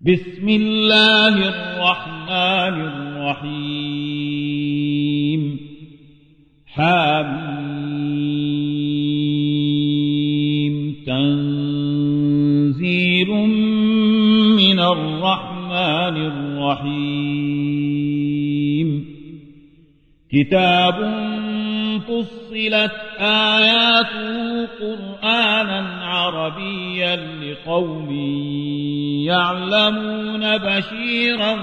بسم الله الرحمن الرحيم حميم تنزيل من الرحمن الرحيم كتاب فصلت آياته قرآنا عربيا لقوم يعلمون بشيرا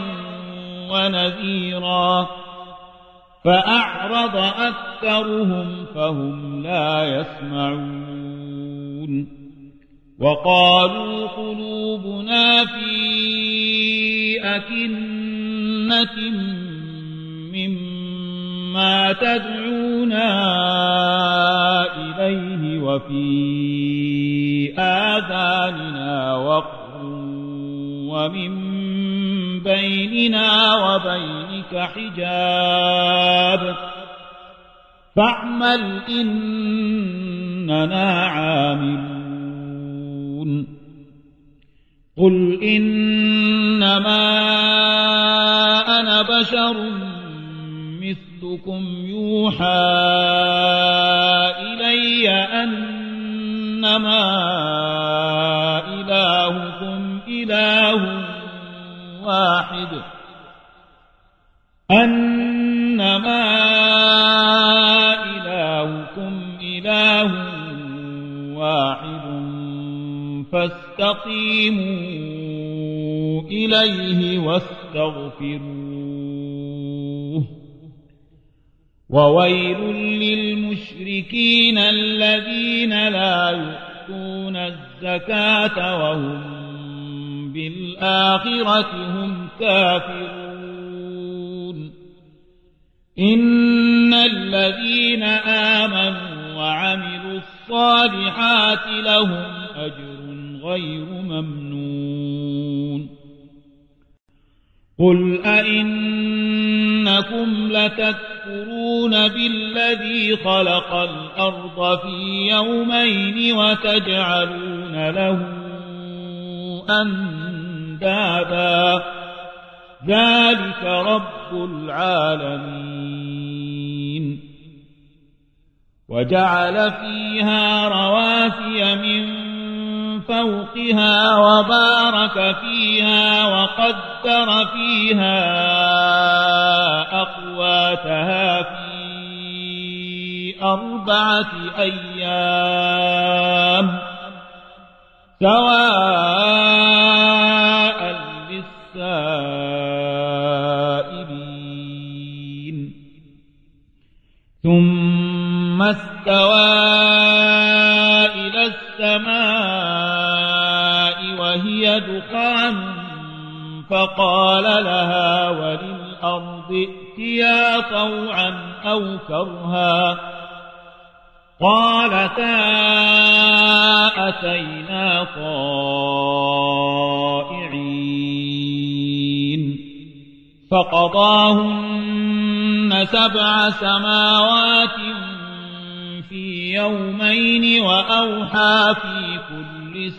ونذيرا فأعرض أكثرهم فهم لا يسمعون وقالوا قلوبنا في أكنة مما تدعونا إليه وفي آذاننا وقر ومن بيننا وبينك حجاب فاعمل إننا عاملون قل إنما أنا بشر مثلكم يوحى إلي أنما إلهكم إله واحد فاستقيموا إليه واستغفروه وويل للمشركين الذين لا يؤتون الزكاة وهم بالآخرة هم كافرون إن الذين آمنوا وعملوا الصالحات لهم أجر غير ممنون قل أئنكم لتكفرون بالذي خلق الأرض في يومين وتجعلون له أندادا ذلك رب العالمين وجعل فيها رواسي من فوقها وبارك فيها وقدر فيها أقواتها في 4 أيام سواء للسائلين ثم استوى إلى السماء وهي دخان فقال لها وللأرض ائتيا طوعا أو كرها قالتا أتينا طائعين فقضاهن 7 سماوات في يومين وأوحى في كل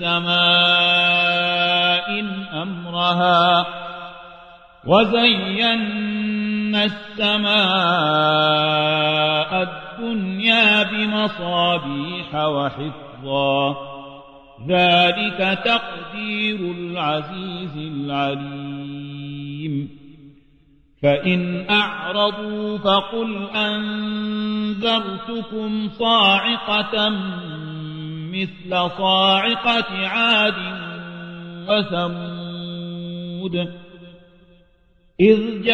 سماء أمرها وزينا السماء الدنيا بمصابيح وحفظا ذلك تقدير العزيز العليم فإن أعرضوا فقل أنذرتكم صاعقة مثل صاعقة عاد وثمود إذ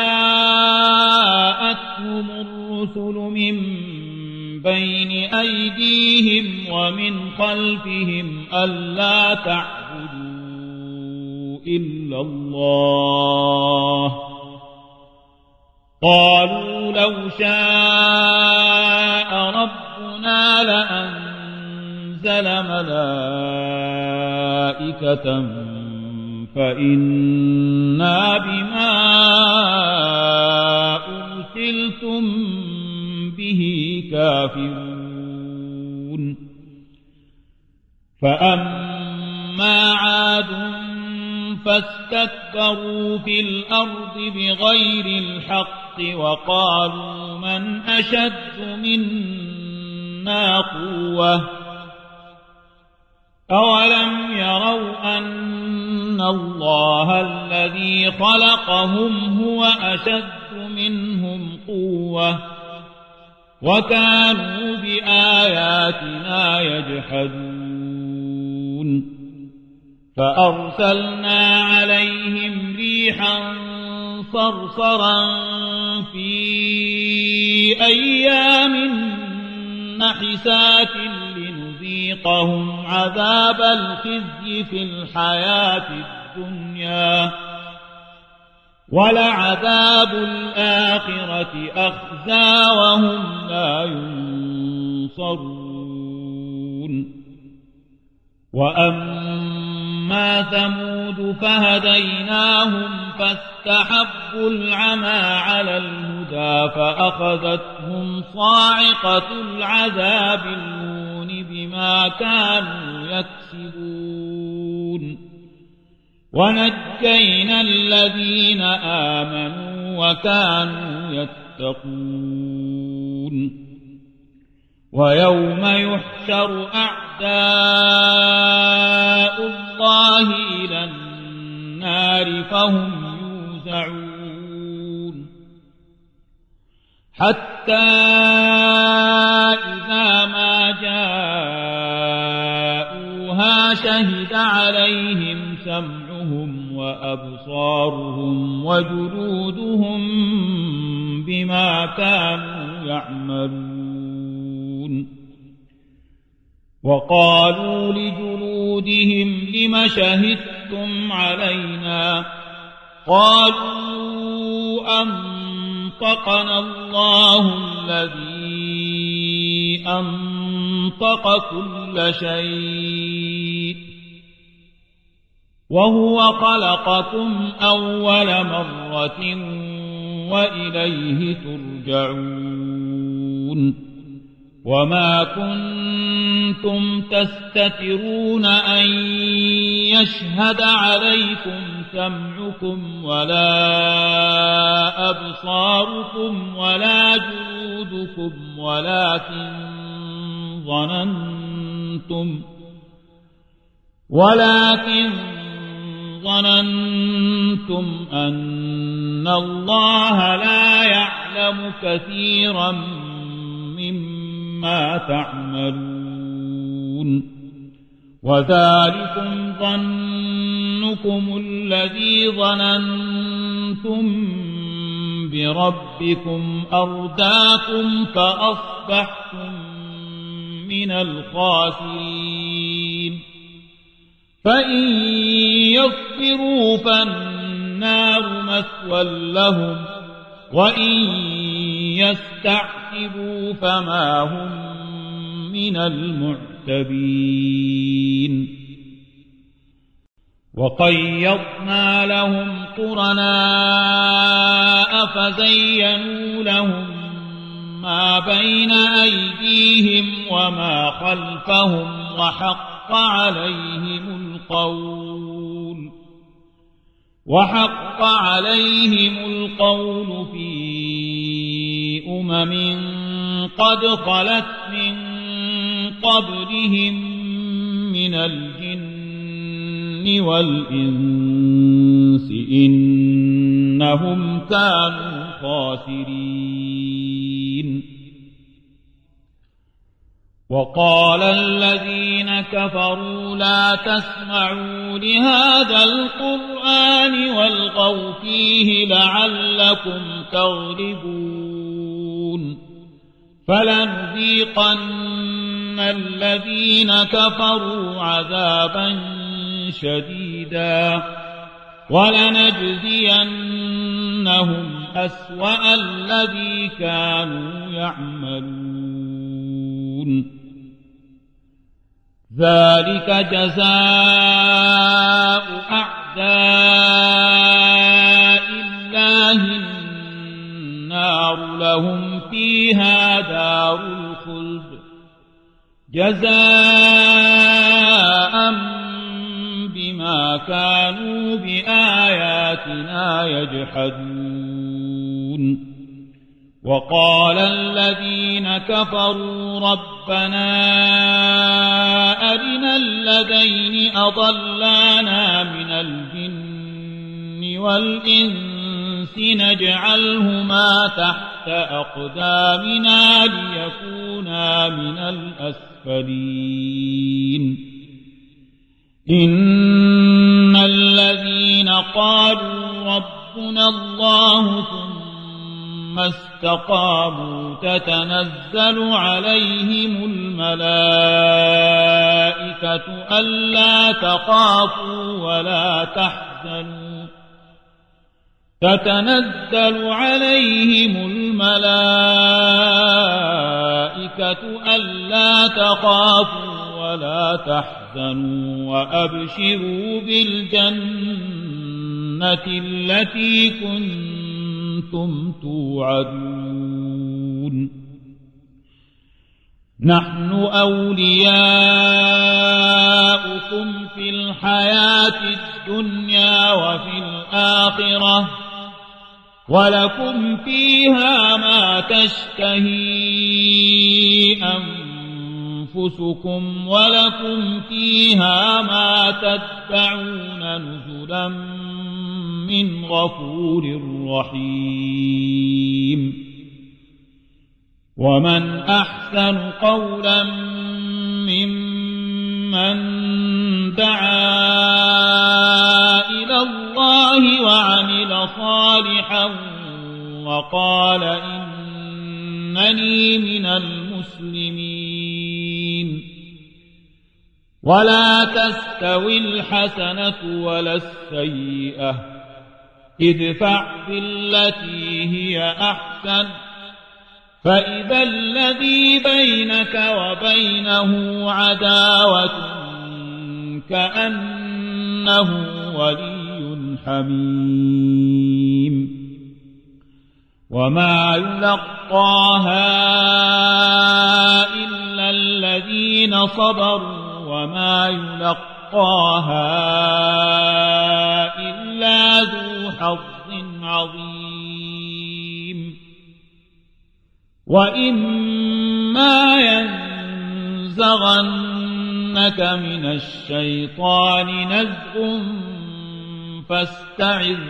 جاءتهم الرسل من بين أيديهم ومن خلفهم ألا تعبدوا إلا الله قالوا لو شاء ربنا لأنزل ملائكة فإنا بما أرسلتم به كافرون فأما عاد فاستكبروا في الأرض بغير الحق وقالوا من أشد منا قوة أولم يروا أن الله الذي خلقهم هو أشد منهم قوة وكانوا بآياتنا يجحدون فأرسلنا عليهم ريحا صرصرا في أيام نحسات لنذيقهم عذاب الخزي في الحياة الدنيا ولعذاب الآخرة أخزى وهم لا ينصرون وأما ثمود فهديناهم فاستحبوا العمى على الهدى فأخذتهم صاعقة العذاب الهون بما كانوا يكسبون ونجينا الذين آمنوا وكانوا يتقون ويوم يحشر أعداء الله إلى النار فهم يوزعون حتى إذا ما جاءوها شهد عليهم سمعهم وأبصارهم وجلودهم بما كانوا يعملون وقالوا لجلودهم لم شهدتم علينا قالوا أنطقنا الله الذي أنطق كل شيء وهو خلقكم أول مرة وإليه ترجعون وما كنتم تستترون أن يشهد عليكم سمعكم ولا أبصاركم ولا جلودكم ولكن ظننتم أن الله لا يعلم كثيرا مما تعملون وذلكم ظنكم الذي ظننتم بربكم أرداكم فأصبحتم من الخاسرين فإن يصبروا فالنار مثوى لهم وإن يستعتبوا فما هم من المعتبين وقيضنا لهم قرناء فزينوا لهم ما بين أيديهم وما خلفهم وحق عليهم القول في قد خلت من قبلهم من الجن والإنس إنهم كانوا خاسرين وقال الذين كفروا لا تسمعوا لهذا القرآن والغوا فيه لعلكم تغلبون فلنذيقن الذين كفروا عذابا شديدا ولنجزينهم أسوأ الذي كانوا يعملون ذلك جزاء أعداء الله النار لهم فيها دار الخلد جزاء بما كانوا بآياتنا بآياتنا يجحدون وقال الذين كفروا ربنا أرنا الذين أضلانا من الجن والإنس نجعلهما تحت أقدامنا ليكونا من الأسفلين إن الذين قالوا ربنا الله ثم استقاموا تتنزل عليهم الملائكة ألا تخافوا ولا تحزنوا تتنزل عليهم الملائكة ألا تخافوا ولا تحزنوا وأبشروا بالجنة التي كنتم توعدون نحن أولياؤكم في الحياة الدنيا وفي الآخرة ولكم فيها ما تشتهي أنفسكم ولكم فيها ما تدعون نزلا من غفور رحيم ومن أحسن قولا ممن دعا إلى الله وعمل صالحا وقال إنني من المسلمين ولا تستوي الحسنة ولا السيئة ادفع بالتي هي أحسن فإذا الذي بينك وبينه عداوة كأنه ولي حميم وما يلقاها إلا الذين صبروا وما يلقاها إلا ذو حظ عظيم وإما ينزغنك من الشيطان نزغ فاستعذ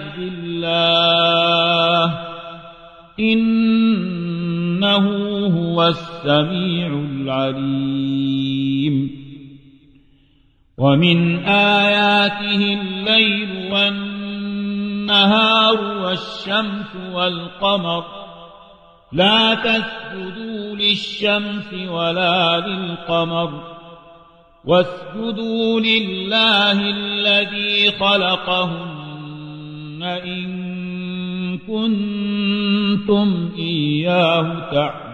بالله إنه هو السميع العليم ومن آياته الليل والنهار والشمس والقمر لا تسجدوا للشمس ولا للقمر واسجدوا لله الذي خلقهن إن كنتم إياه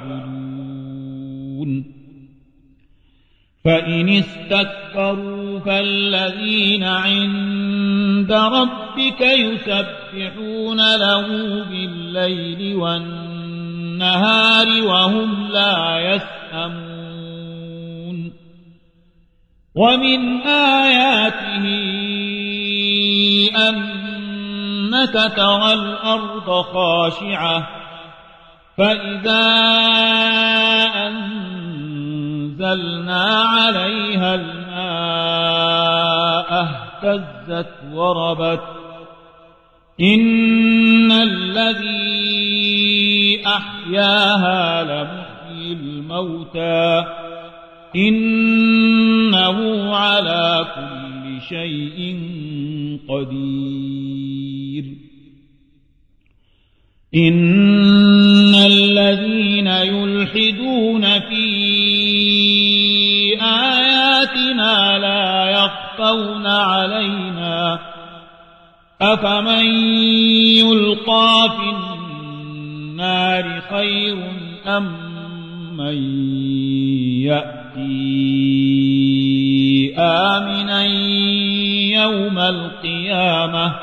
تعبدون فإن استكبروا فالذين عند ربك يسبحون له بالليل والنهار وهم لا يسأمون ومن آياته أنك ترى الأرض خاشعة فإذا أنزلنا عليها الماء اهتزت وربت إن الذي أحياها لمحيي الموتى إنه على كل شيء قدير إن الذين يلحدون في آياتنا لا يخفون علينا أفمن يلقى في النار خير أم من يأتي آمنا يوم القيامة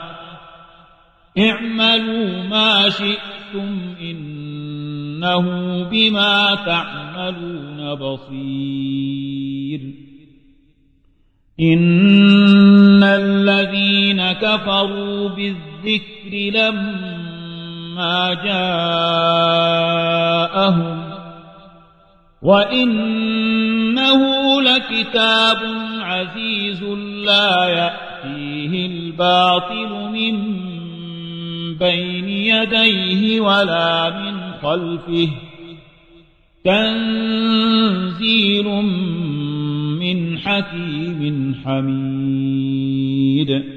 اعملوا ما شئتم إنه بما تعملون بصير إن الذين كفروا بالذكر لما جاءهم وإنه لكتاب عزيز لا يأتيه الباطل من بين يديه ولا من خلفه تنزيل من حكيم حميد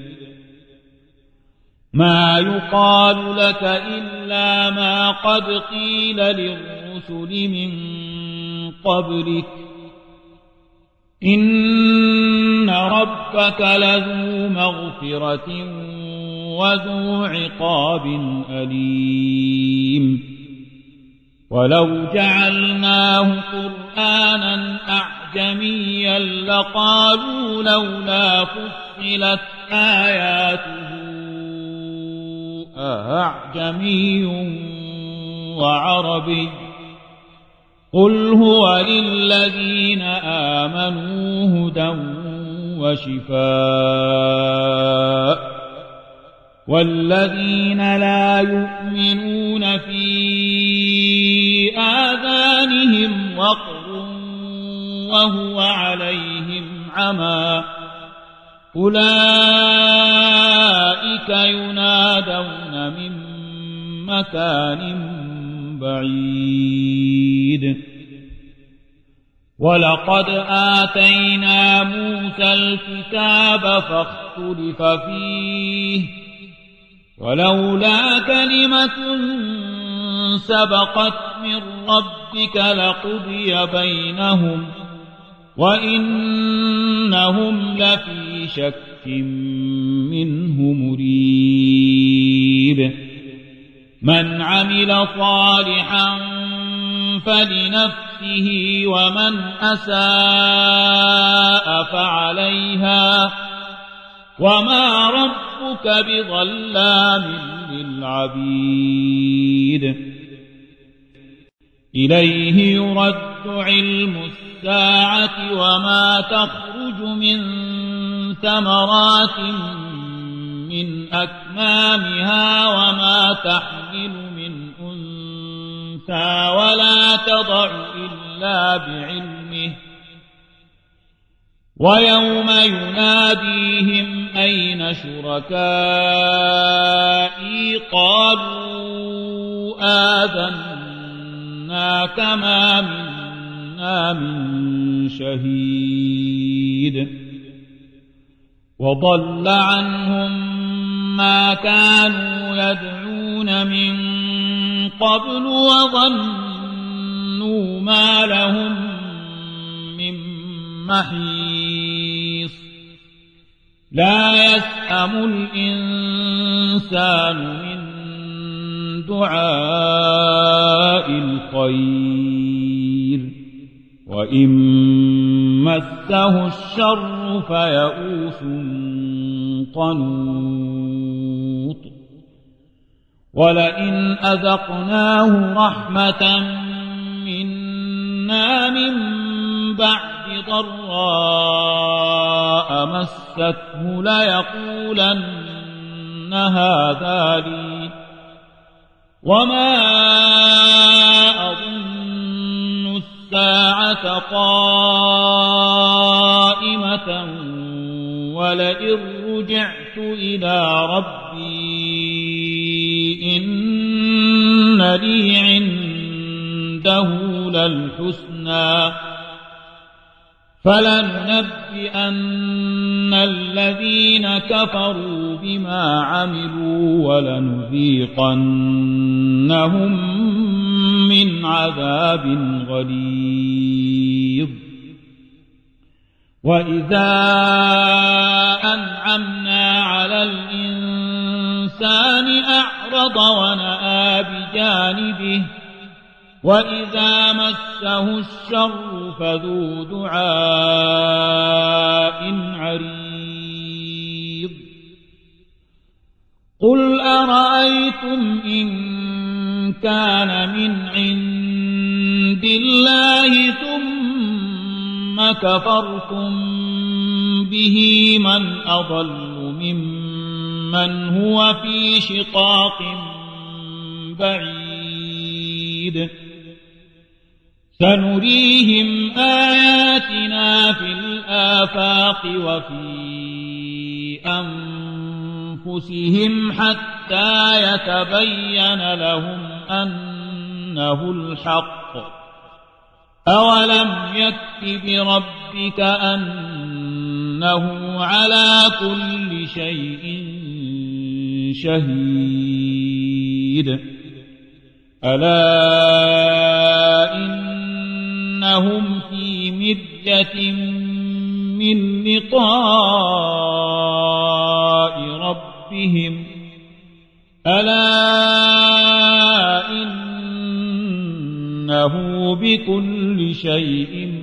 ما يقال لك إلا ما قد قيل للرسل من قبلك إن ربك لذو مغفرة وذو عقاب أليم ولو جعلناه قرآنا أعجميا لقالوا لولا فصلت آياته أعجمي وعربي قل هو للذين آمنوا هدى وشفاء والذين لا يؤمنون في آذانهم وقر وهو عليهم عمى أولئك ينادون من مكان بعيد ولقد آتينا موسى الكتاب فاختلف فيه ولولا كلمة سبقت من ربك لقضي بينهم وإنهم لفي شك منه مريب من عمل صالحا فلنفسه ومن أساء فعليها وما ربك بظلام للعبيد إليه يرد علم الساعة وما تخرج من ثمرات من أكمامها وما تحمل من أنثى ولا تضع إلا بعلمه ويوم يناديهم أين شركائي قالوا آذناك ما منا من شهيد وضل عنهم ما كانوا يدعون من قبل وظنوا ما لهم من محيص لا يسأم الإنسان من دعاء الخير وإن مسه الشر فيئوس قنوط ولئن أذقناه رحمة منا من بعد ضراء مسته ليقولن هذا لي وما أظن الساعة قائمة ولئن رجعت إلى ربي إن لي عنده للحسنى فلننبئن الذين كفروا بما عملوا ولنذيقنهم من عذاب غليظ وإذا أنعمنا على الإنسان أعرض ونأى بجانبه وإذا مسه الشر فذو دعاء عريض قل أرأيتم إن كان من عند الله ثم كفرتم به من أضل ممن هو في شقاق بعيد سنريهم آياتنا في الآفاق وفي أنفسهم حتى يتبين لهم أنه الحق أولم يكف بربك أنه على كل شيء شهيد ألا إنهم في مرية من لقاء ربهم ألا إنه بكل شيء